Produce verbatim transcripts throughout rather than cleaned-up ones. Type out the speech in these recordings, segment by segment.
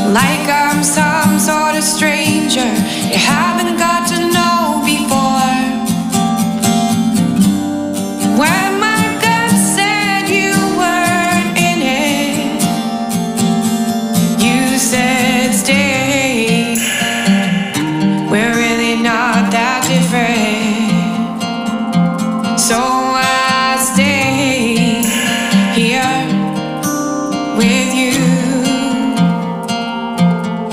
like I'm some sort of stranger you haven't got to know before. When my gut said you weren't in it, you said stay. We're really not that different, so I stay here with you.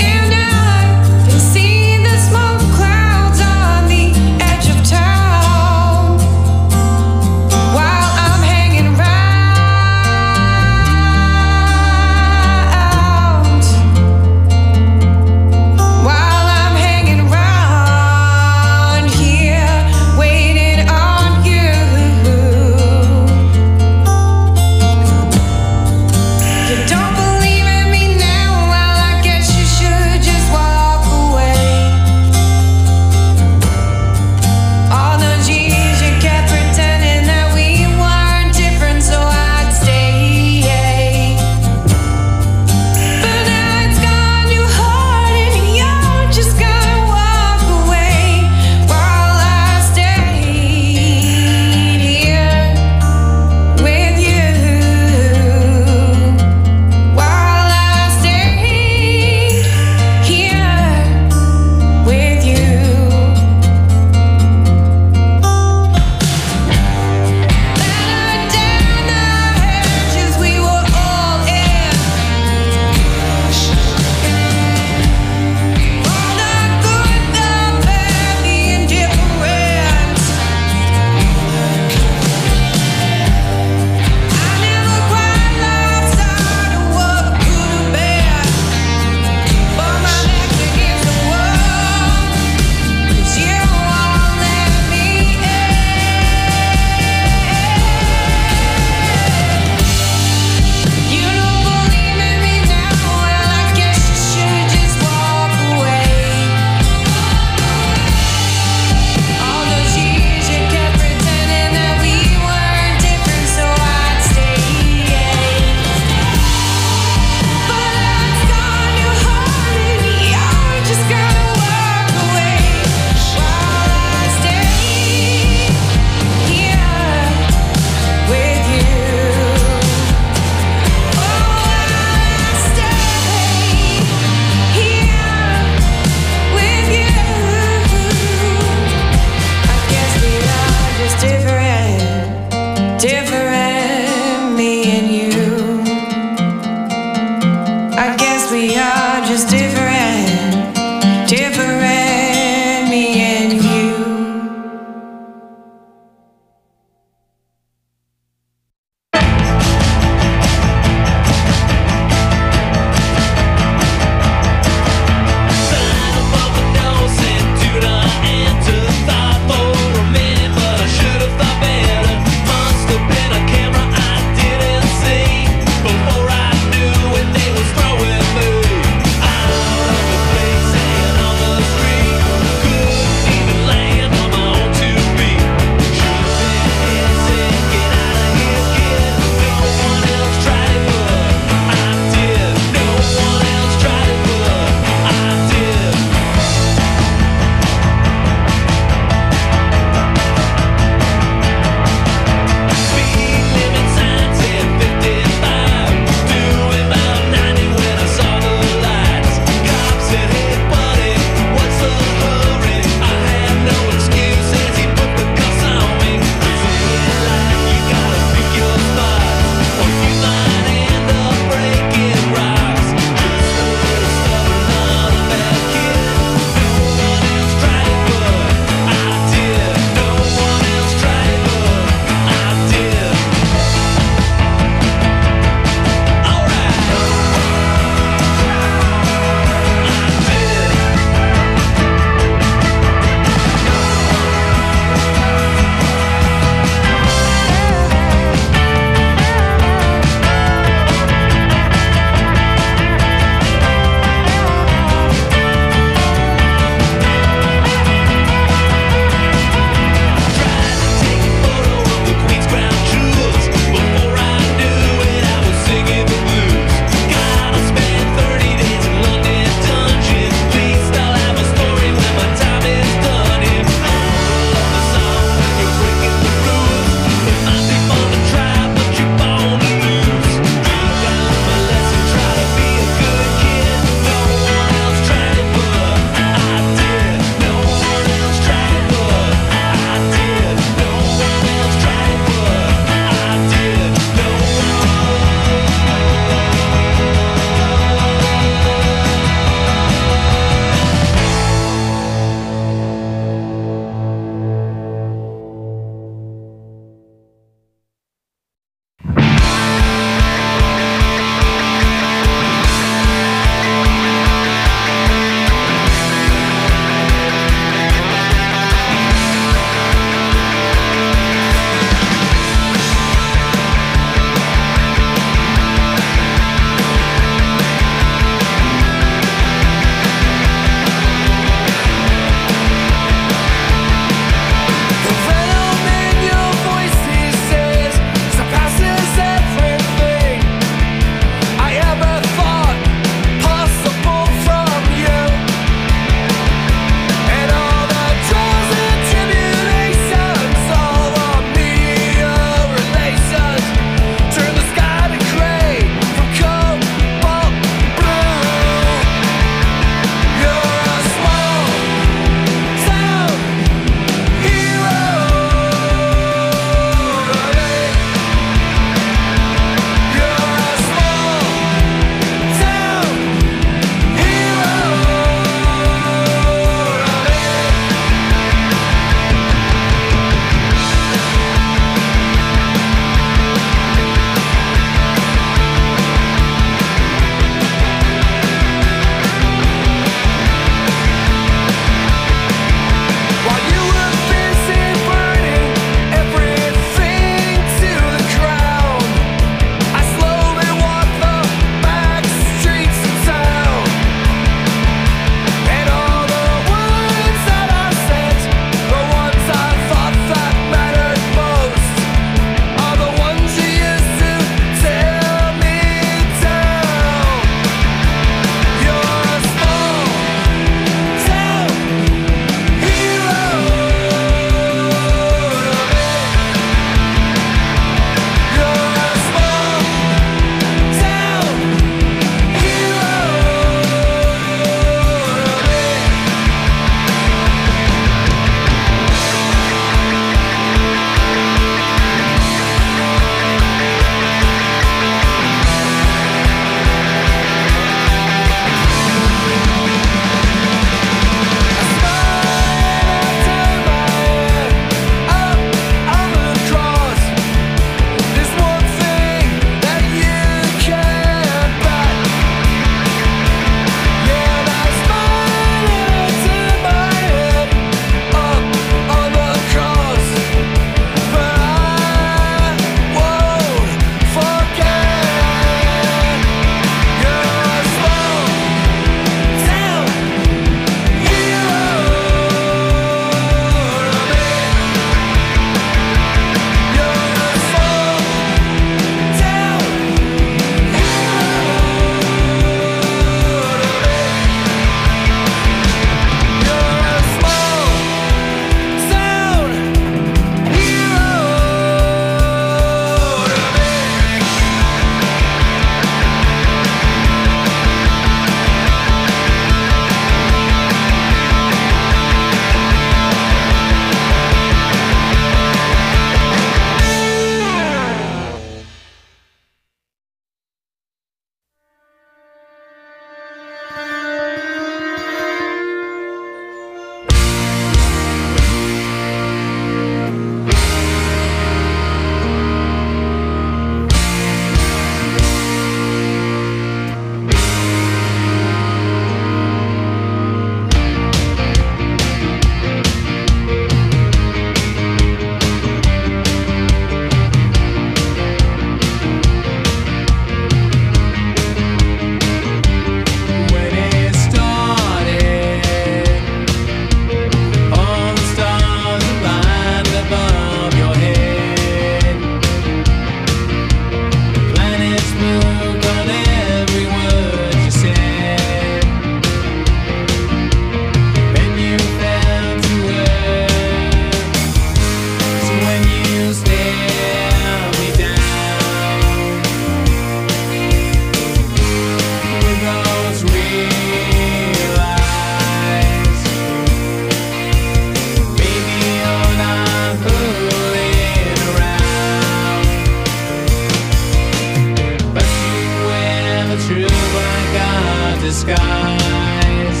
disguise.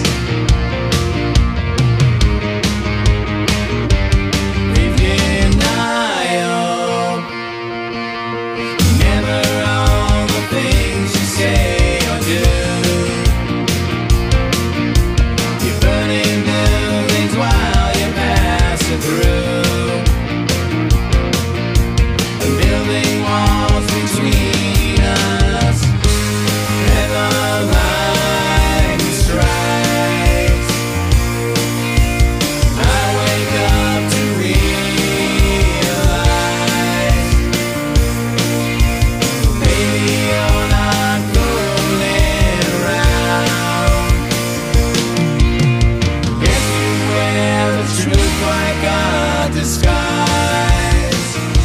Leave denial. Never all the things you say or do. You're burning buildings while you're passing through. And building walls between us. And the lightning strikes. I wake up to realize, baby, you're not fooling around. Guess you wear the truth like a disguise.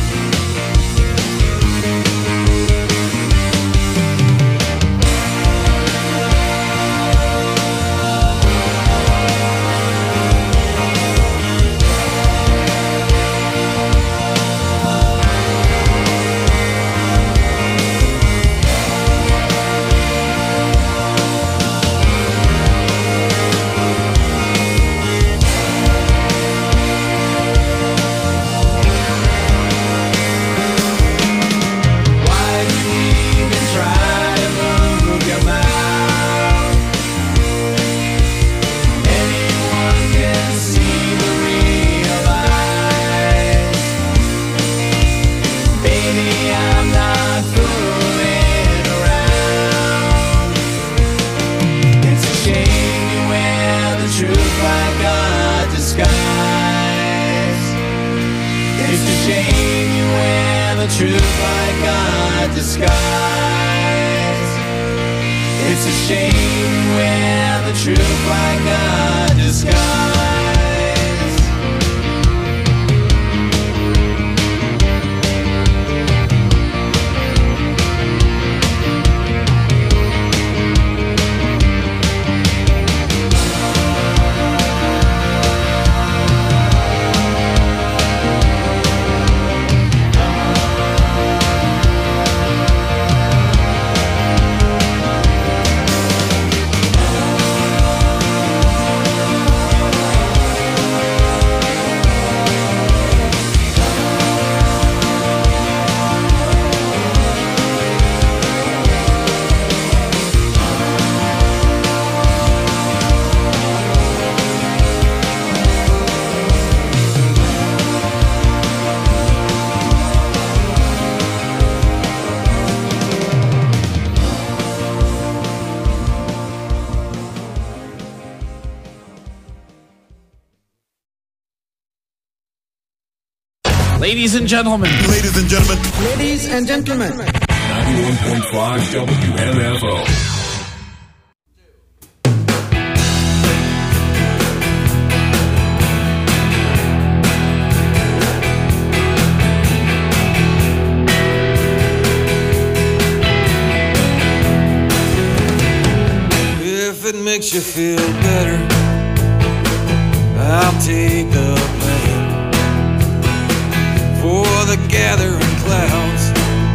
Why do you even try to move your mouth? Anyone can see the real eyes. Baby, I'm not fooling around. It's a shame you wear the truth like a disguise. It's a shame you wear the truth like a disguise. It's a shame you wear the truth like a disguise. Ladies and gentlemen. Ladies and gentlemen. Ladies and gentlemen. ninety-one point five W M F O. If it makes you feel better, I'll take the blame for the gathering clouds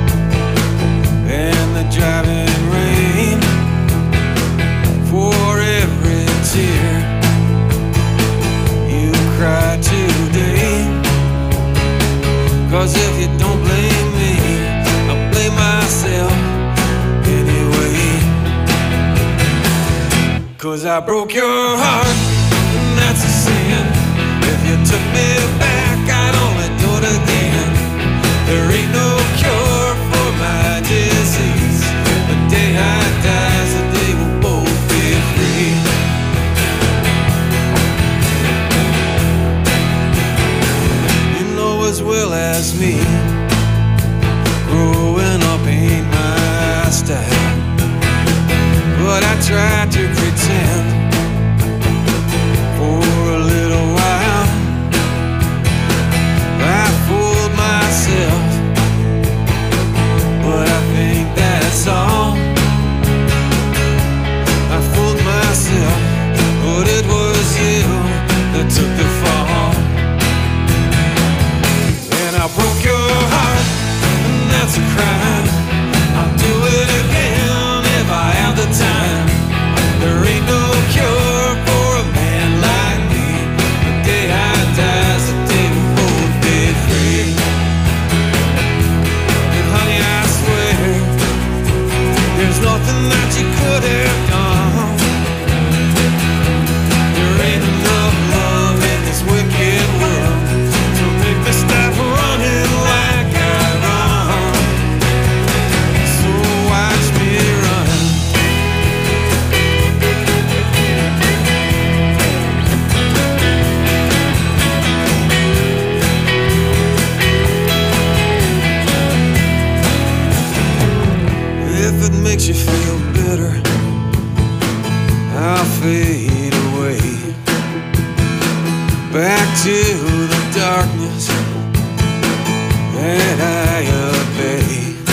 and the driving rain, for every tear you cry today. 'Cause if you don't blame me, I'll blame myself anyway. 'Cause I broke your heart, and that's a sin. If you took me back, I'd only do it again. There ain't no cure for my disease. The day I die is the day we'll both be free. You know as well as me, growing up ain't my style. But I tried to pretend for a little while. I fooled myself, but I think that's all. I fooled myself, but it was you that took the fall. And I broke your heart, and that's a crime. I'll do it again if I have the time. fade away. Back to the darkness that I obey.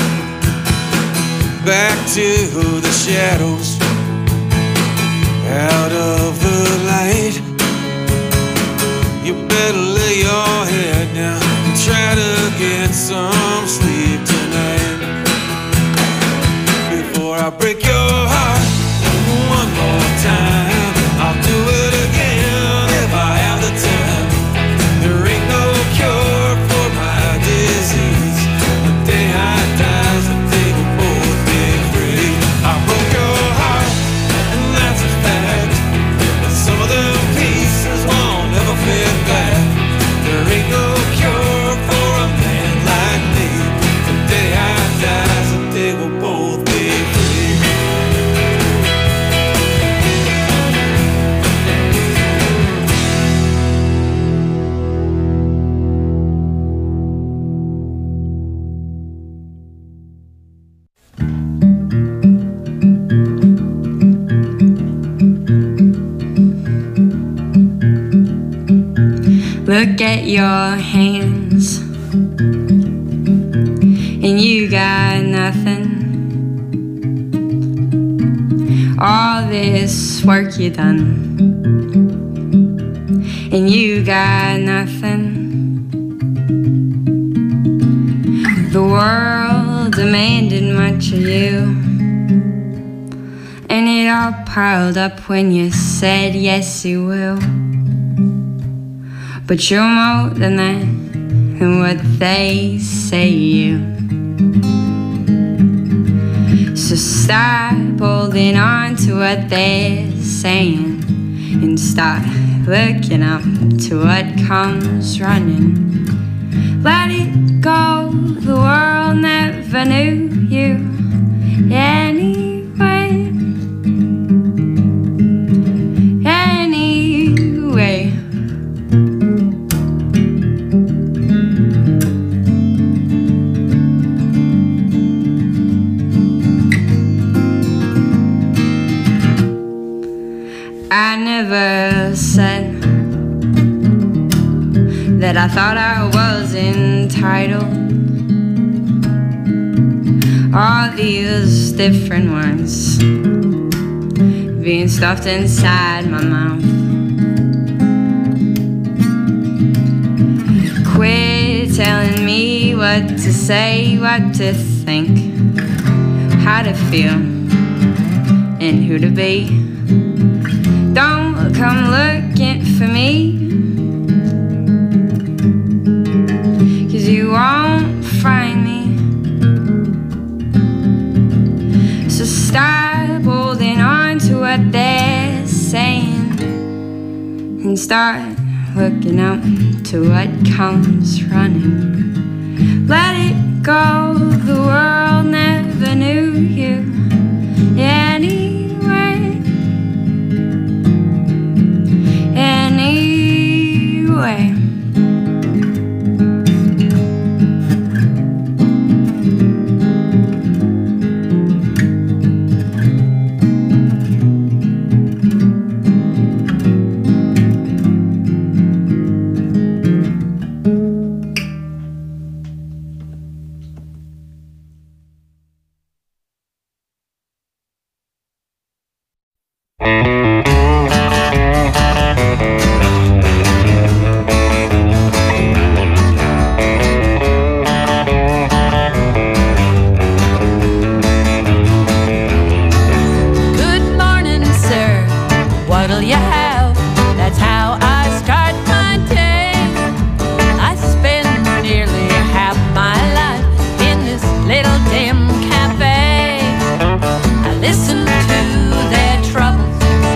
Back to the shadows, out of the light. You better lay your head down and try to get some sleep tonight, before I break your heart one more time. I'll do it again if I have the time. There ain't no cure for my disease. The day I die, the day we'll both be free. I broke your heart, and that's a fact. But some of the pieces won't ever fit back. There ain't no cure for a man like me. The day I die, the day we'll both be free. Look at your hands, and you got nothing. All this work you done, and you got nothing. The world demanded much of you, and it all piled up when you said yes you will. But you're more than that, than what they say you. So stop holding on to what they're saying, and start looking up to what comes running. Let it go, the world never knew you anyway. Anyway. I never said that I thought I was entitled. All these different words being stuffed inside my mouth. Quit telling me what to say, what to think, how to feel, and who to be. Don't come looking for me, 'cause you won't find me. So stop holding on to what they're saying, and start looking up to what comes running. Let it go, the world never knew you anyway. Anyway. Listen to their troubles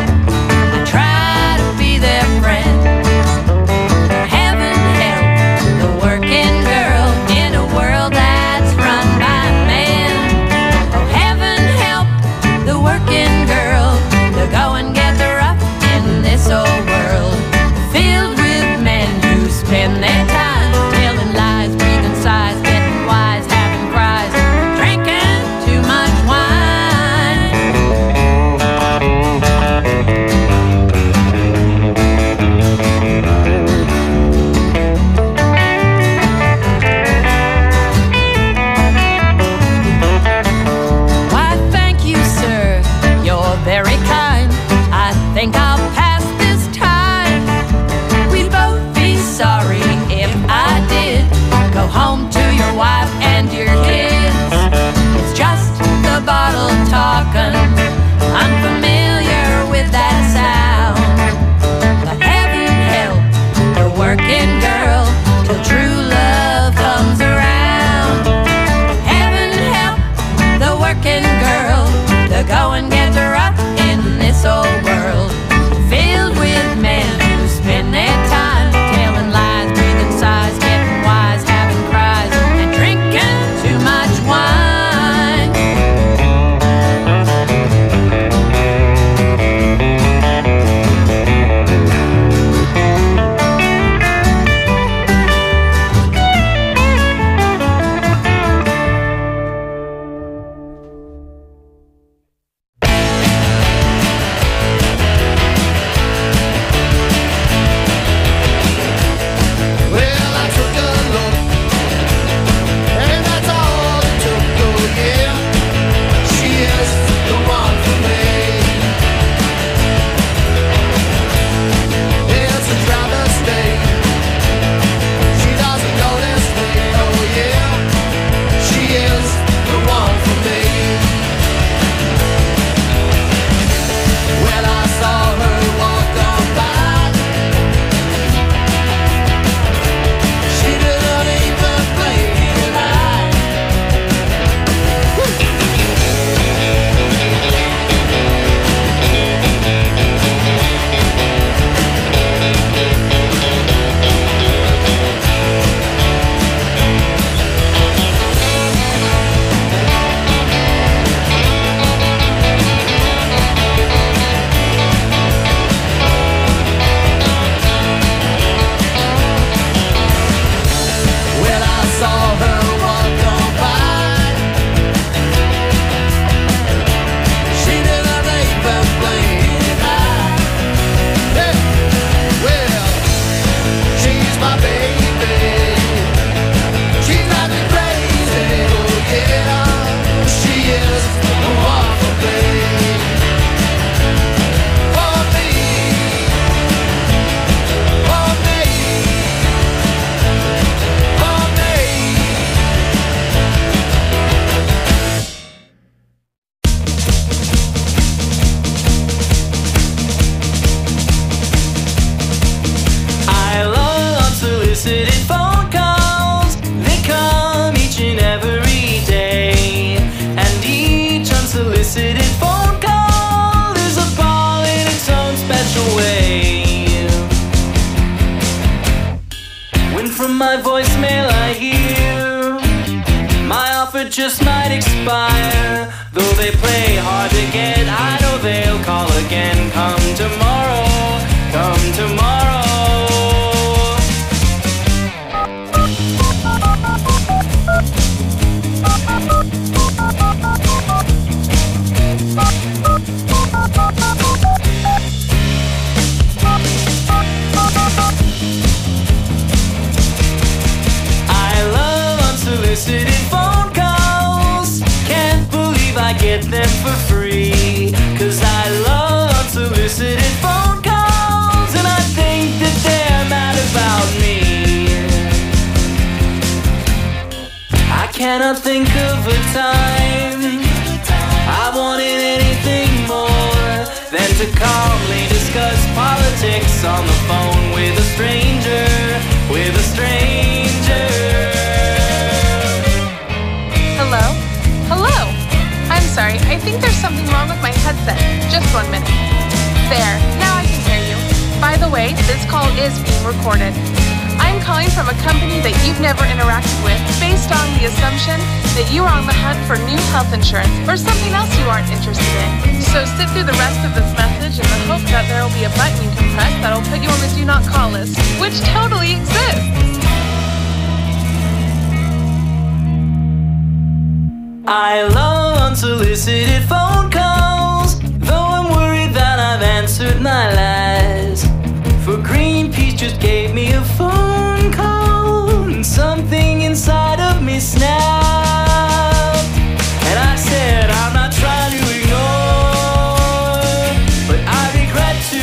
they play hard to get. I know they'll call again. Come tomorrow, come tomorrow. Unsolicited phone calls, can't believe I get them for free. Cause I love unsolicited phone calls, and I think that they're mad about me. I cannot think of a time I wanted anything more than to calmly discuss politics on the phone with a stranger, with a stranger. Hello? Hello? I'm sorry, I think there's something wrong with my headset. Just one minute. There, now I can hear you. By the way, this call is being recorded. I'm calling from a company that you've never interacted with based on the assumption that you are on the hunt for new health insurance or something else you aren't interested in. So sit through the rest of this message in the hope that there will be a button you can press that'll put you on the do not call list, which totally exists. I love unsolicited phone calls, though I'm worried that I've answered my lies. For Greenpeace just gave me a phone call, and something inside of me snapped. And I said, I'm not trying to ignore, but I regret to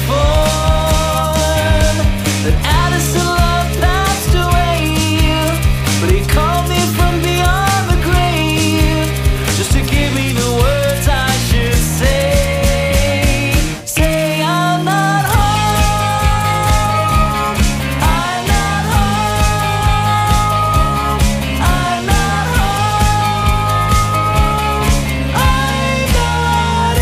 inform that Addison Love passed away. But he called me from beyond just to give me the words I should say. Say I'm not home, I'm not home, I'm not home, I'm not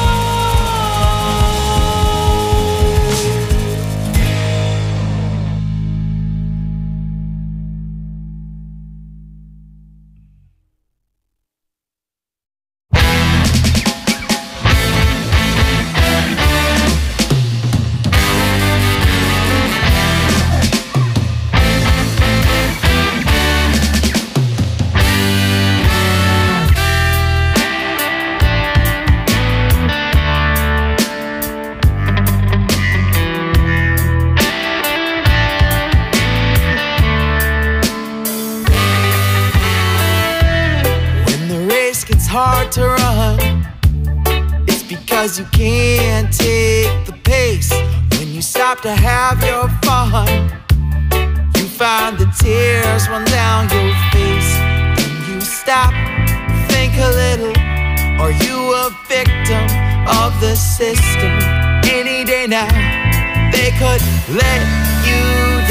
hard to run. It's because you can't take the pace. When you stop to have your fun, you find the tears run down your face. When you stop, think a little. Are you a victim of the system? Any day now, they could let you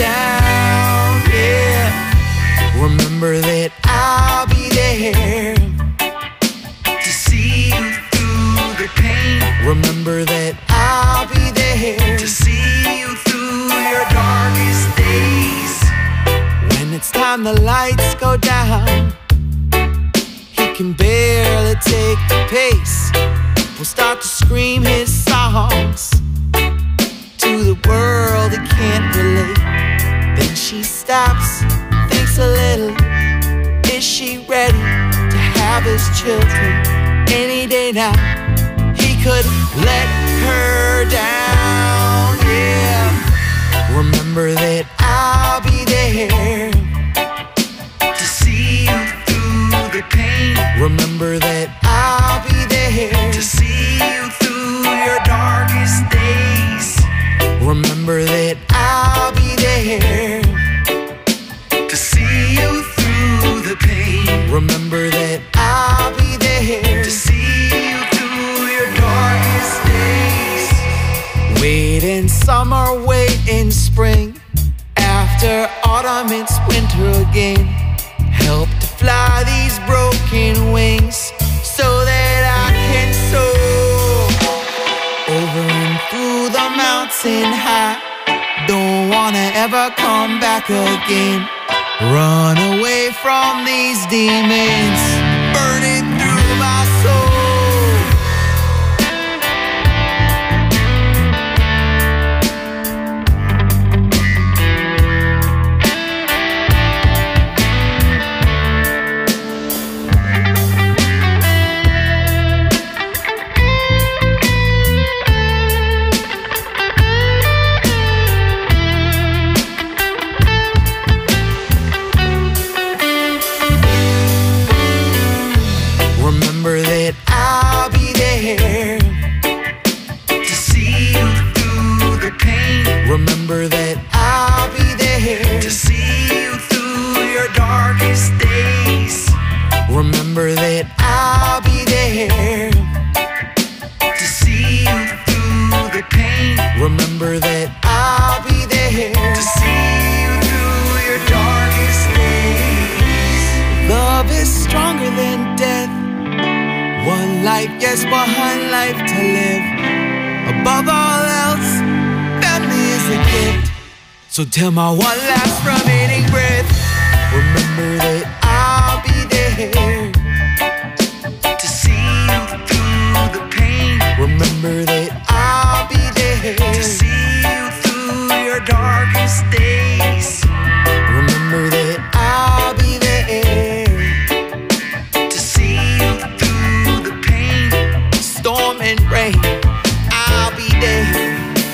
down, yeah. Remember that I'll be there to see you through the pain. Remember that I'll be there to see you through your darkest days. When it's time the lights go down, he can barely take the pace. Will start to scream his songs to the world that can't relate. Then she stops, thinks a little. Is she ready to have his children? Any day now, he could let her down, yeah. Remember that I'll be there to see you through the pain. Remember that I'll be there to see you through your darkest days. Remember that I'll be there to see you through the pain. Remember that I'll be there to see you through your darkest days. Wait in summer, wait in spring. After autumn, it's winter again. Help to fly these broken wings so that I can soar over and through the mountain high. Don't wanna ever come back again. Run away from these demons burning through my soul. just one life to live. Above all else, family is a gift. So till my one last remaining breath, remember that I'll be there to see you through the pain. Remember that I'll be there to see you through your darkest days. Remember that I'll be there to see you through the pain, storm and rain. I'll be there.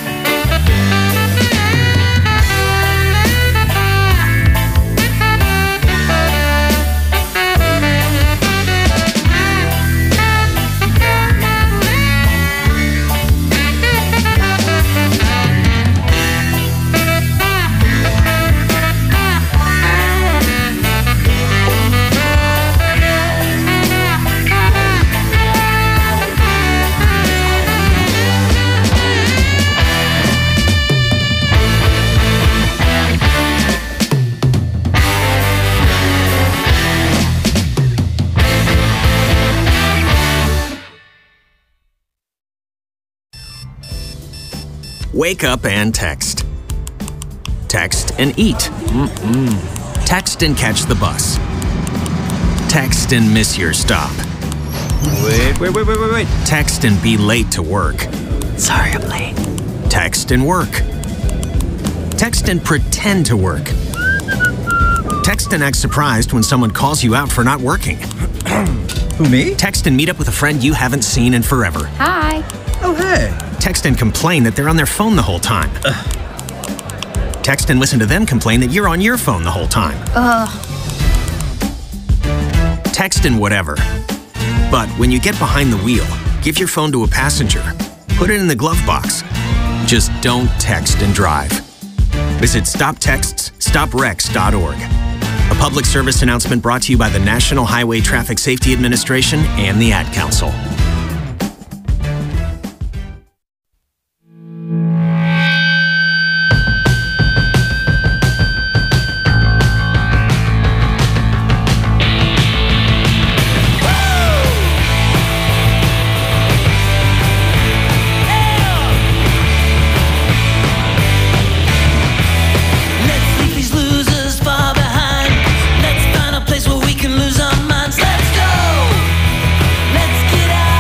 Wake up and text. Text and eat. Mm-mm. Text and catch the bus. Text and miss your stop. Wait, wait, wait, wait, wait, wait. Text and be late to work. Sorry, I'm late. Text and work. Text and pretend to work. Text and act surprised when someone calls you out for not working. Who, me? Text and meet up with a friend you haven't seen in forever. Hi. Oh, hey. Text and complain that they're on their phone the whole time. Ugh. Text and listen to them complain that you're on your phone the whole time. Ugh. Text and whatever. But when you get behind the wheel, give your phone to a passenger. Put it in the glove box. Just don't text and drive. Visit stop texts stop wrecks dot org. A public service announcement brought to you by the National Highway Traffic Safety Administration and the Ad Council. Let's get out.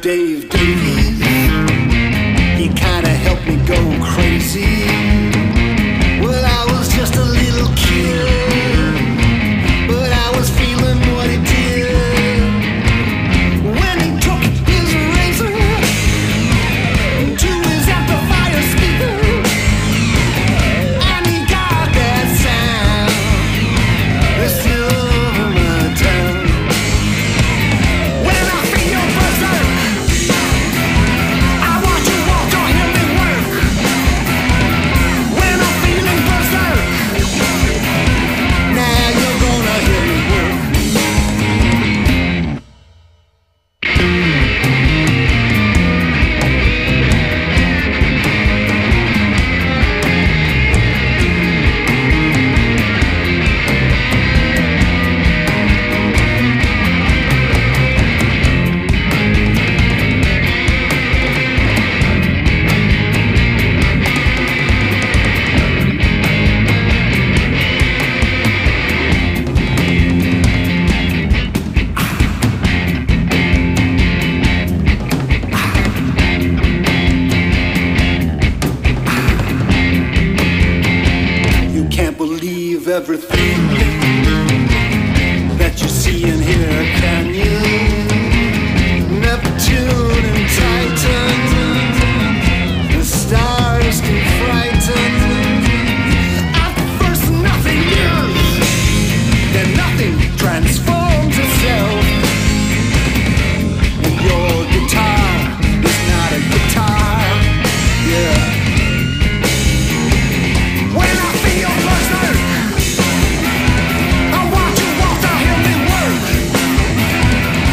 Dave Davies. He kinda helped me go crazy. Well, I was just a little kid, but I was feeling what he did when he took his razor to his amplifier speaker, and he got that sound that's still over my tongue. When I feel your berserk, I watch you walk or hear me work. When I'm feeling berserk, now you're gonna hear me work. You can't believe everything that you see and hear, can you? Neptune and Titan, the stars can frighten. At first nothing new, then nothing transforms itself. And your guitar is not a guitar, yeah. When I feel berserk, I watch you walk, I hear me work.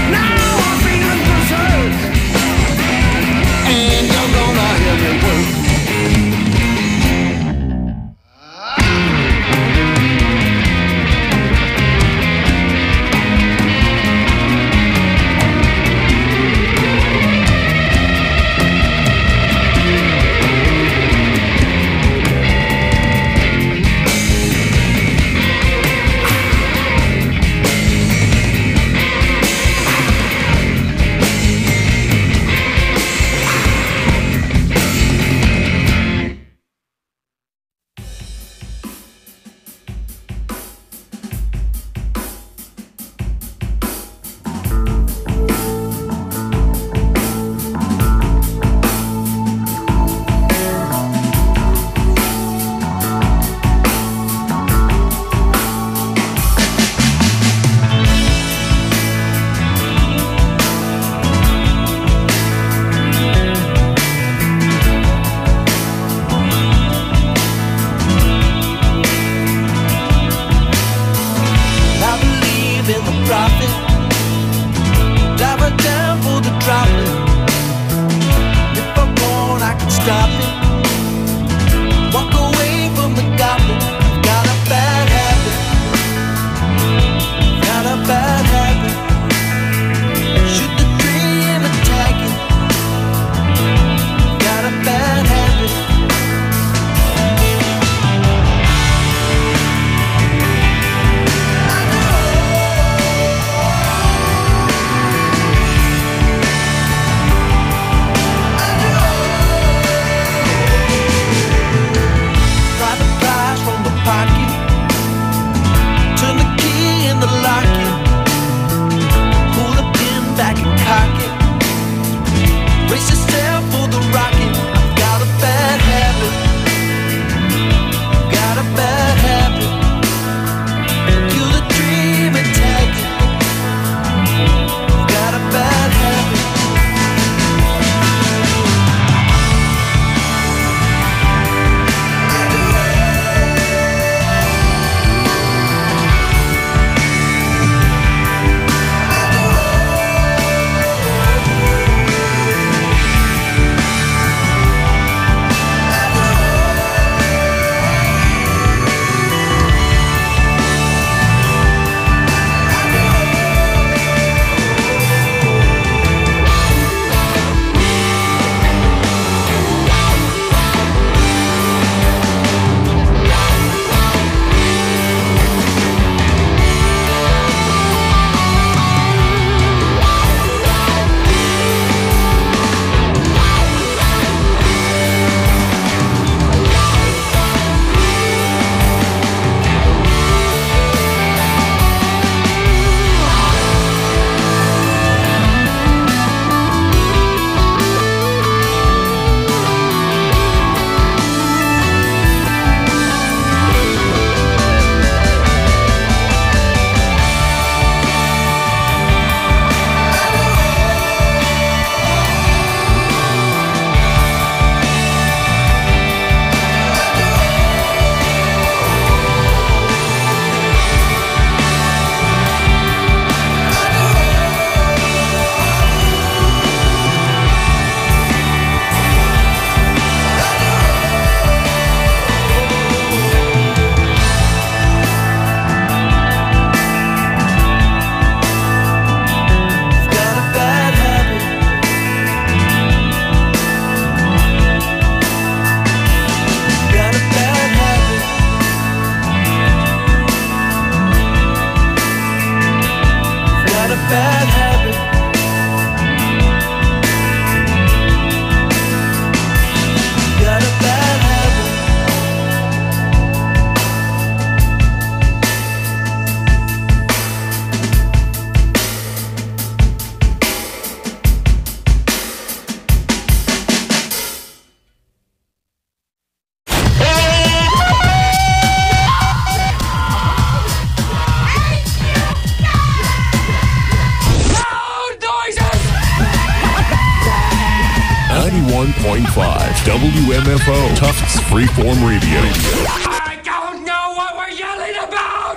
W M F O, Tufts Freeform Radio. I don't know what we're yelling about!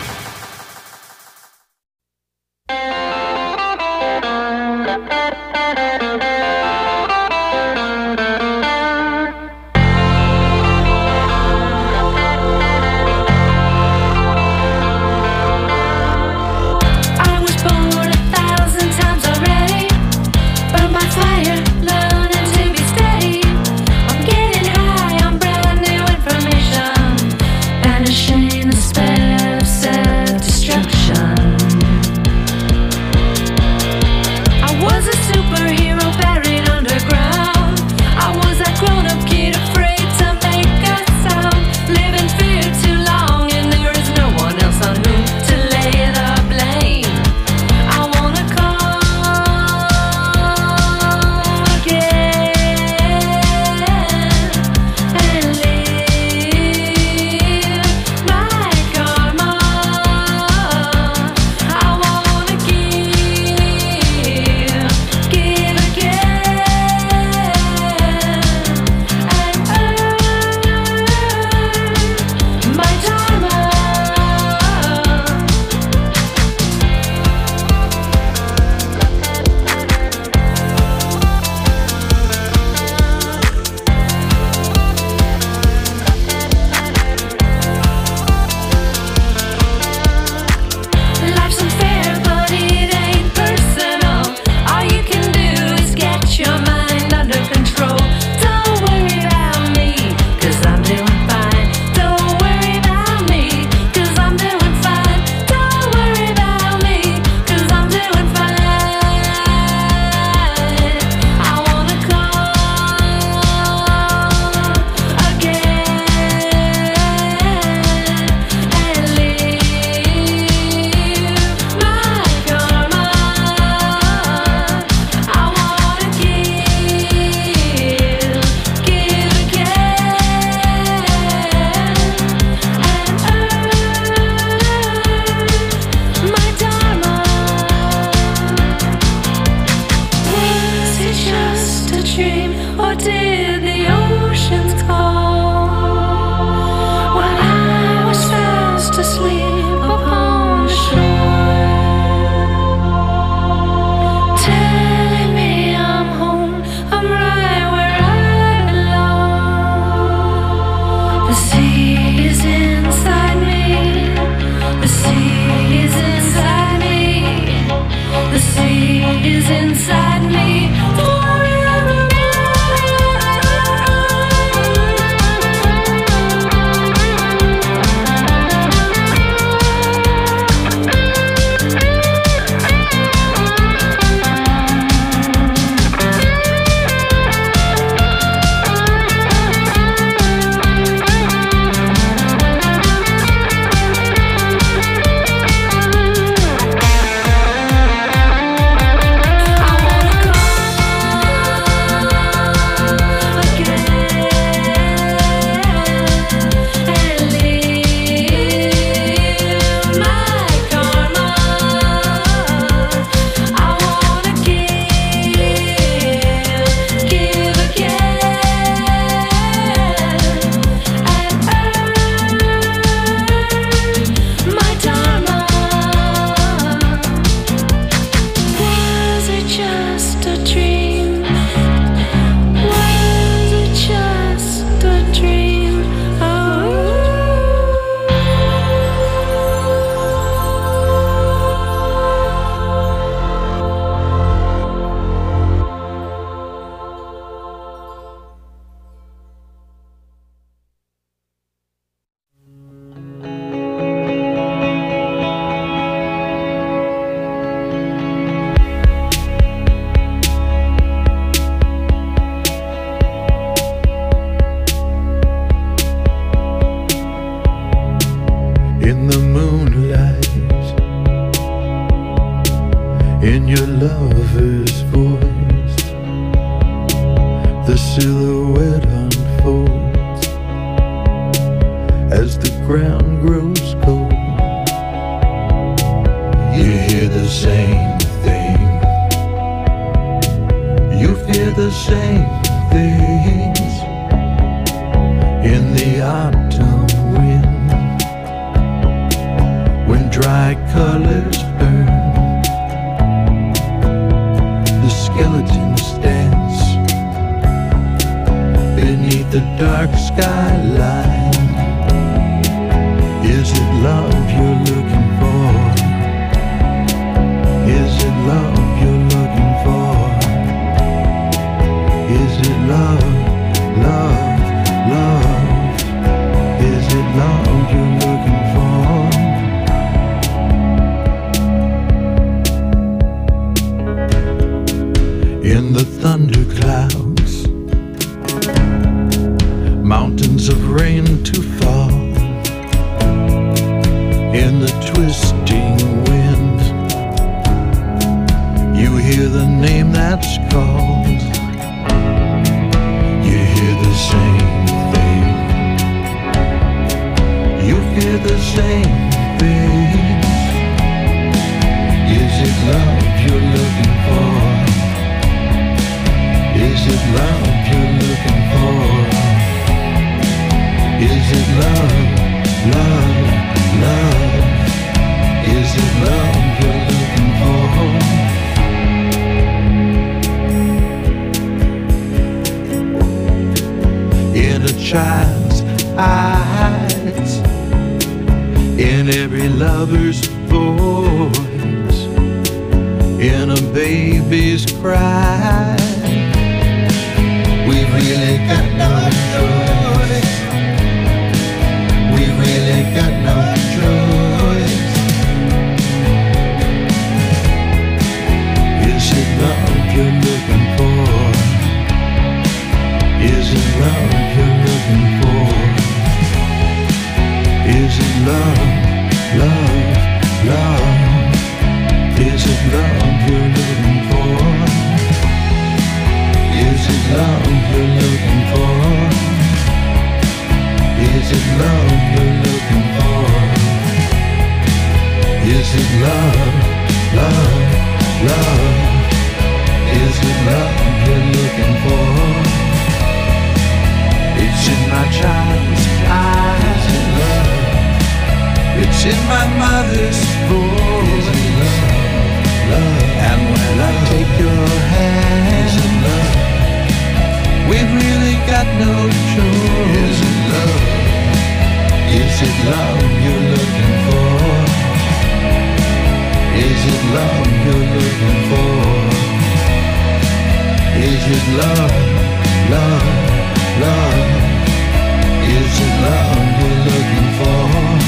in your lover's voice. The silhouette unfolds as the ground grows cold. You hear the same thing, you fear the same things. in the autumn wind, when dry colors burn, the skeletons dance beneath the dark skyline. Is it love you're looking for? Is it love you're looking for? Is it love, love, love? Is it love you're looking for? In the thunder clouds, mountains of rain to fall, in the twisting wind, you hear the name that's called. You hear the same thing. You hear the same thing. Is it love you're looking for? Is it love you're looking for? Is it love, love, love? Is it love you're looking for? In a child's eyes, in every lover's voice, in a baby's cry, we've really got no choice. We've really got no choice. Is it love you're looking for? Is it love you're looking for? Is it love, love, love? Is it love you're looking for? Is it love you're looking for? Is it love you're looking for? Is it love, love, love? Is it love you're looking for? It's in my child's eyes. Is it love? It's in my mother's voice. Is it love, love? And when I take your hand, is it love? We've really got no choice. Is it love? Is it love you're looking for? Is it love you're looking for? Is it love, love, love? Is it love you're looking for?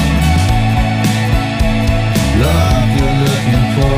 Love you're looking for?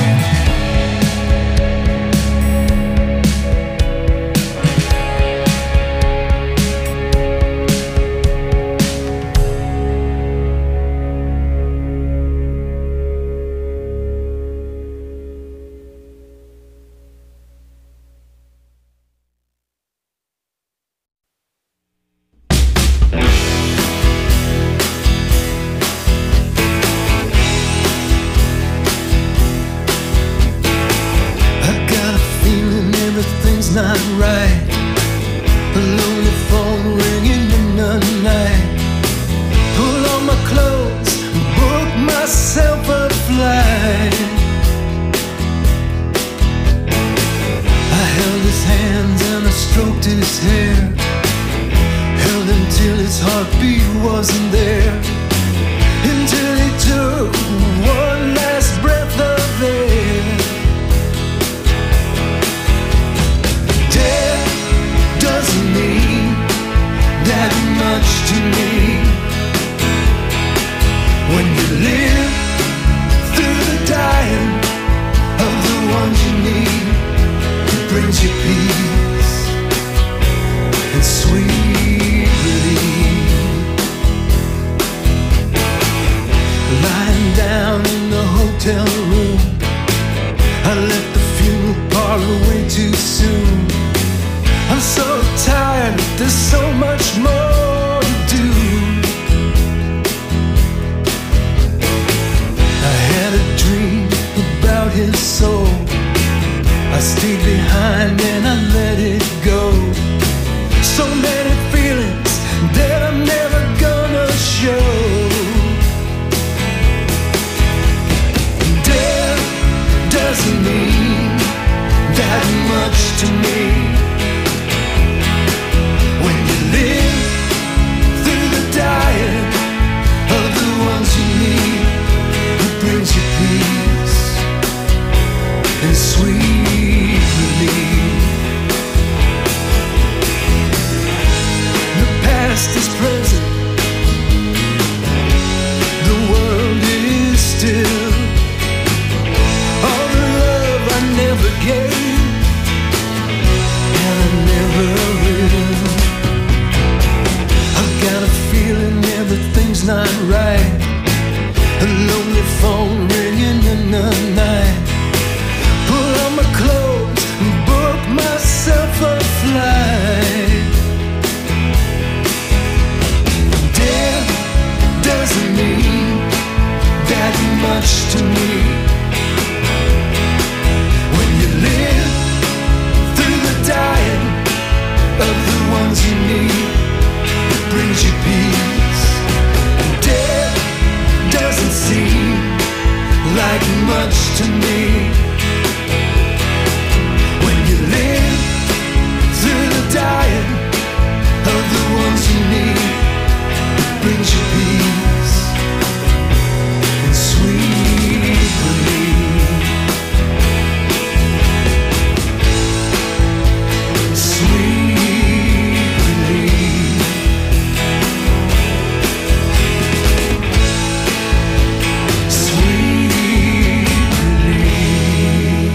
Not right. A lonely phone ringing in the night. Pull on my clothes, book myself a flight. I held his hands and I stroked his hair, held him till his heartbeat wasn't there, until he took one last breath of air. Doesn't mean that much to me. When you live through the dying of the ones you need, it brings you peace and sweet relief. Lying down in the hotel room, I left the funeral parlor way too soon. I'm so tired, there's so much more to do. I had a dream about his soul. I stayed behind and I let it go. So many feelings that I'm not right. A lonely phone ringing in the night. Pull on my clothes and book myself a flight. Death doesn't mean that much to me. When you live through the dying of the ones you need, it brings you peace. And death doesn't seem like much to me. When you live through the dying of the ones you need, it brings you peace and sweet relief. Sweet relief. Sweet relief.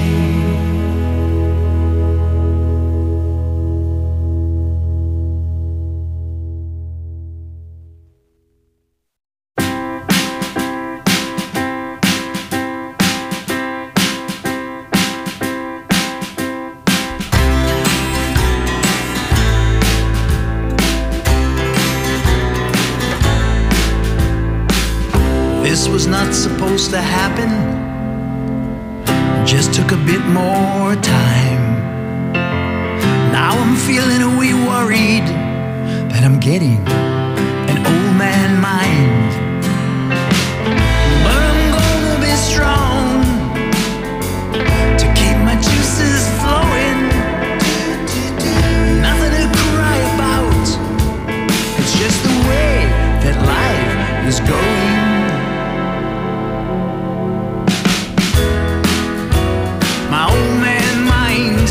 This was not supposed to happen, just took a bit more time. Now I'm feeling a wee worried that I'm getting an old man mind. But I'm gonna be strong to keep my juices flowing. Nothing to cry about, it's just the way that life is going. My old man mind,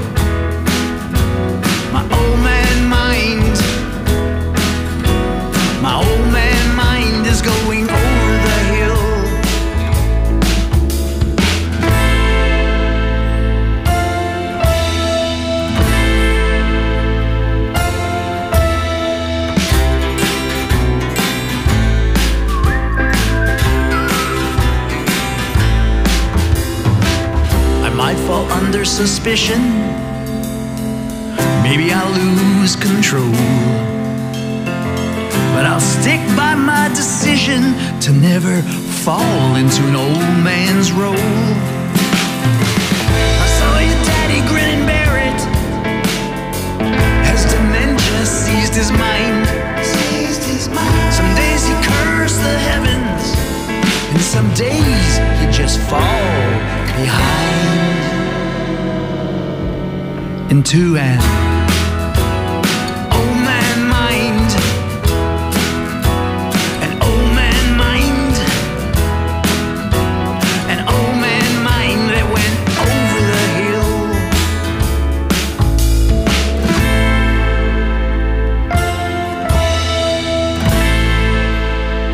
my old man mind, my old man mind is going over the hill. I might fall under suspicion, maybe I'll lose control, but I'll stick by my decision to never fall into an old man's role. I saw your daddy grin and bear it as dementia seized his mind. Some days he cursed the heavens, and some days he just fall behind into an